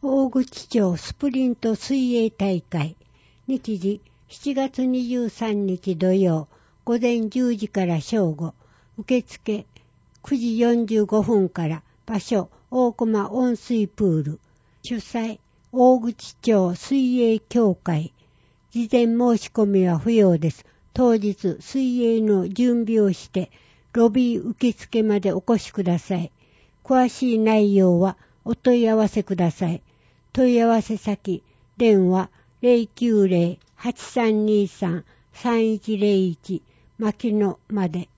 大口町スプリント水泳大会。日時7月23日土曜午前10時から正午。受付9時45分から。場所大駒温水プール。主催大口町水泳協会。事前申し込みは不要です。当日水泳の準備をしてロビー受付までお越しください。詳しい内容はお問い合わせください。問い合わせ先電話 090-8323-3101 牧野まで。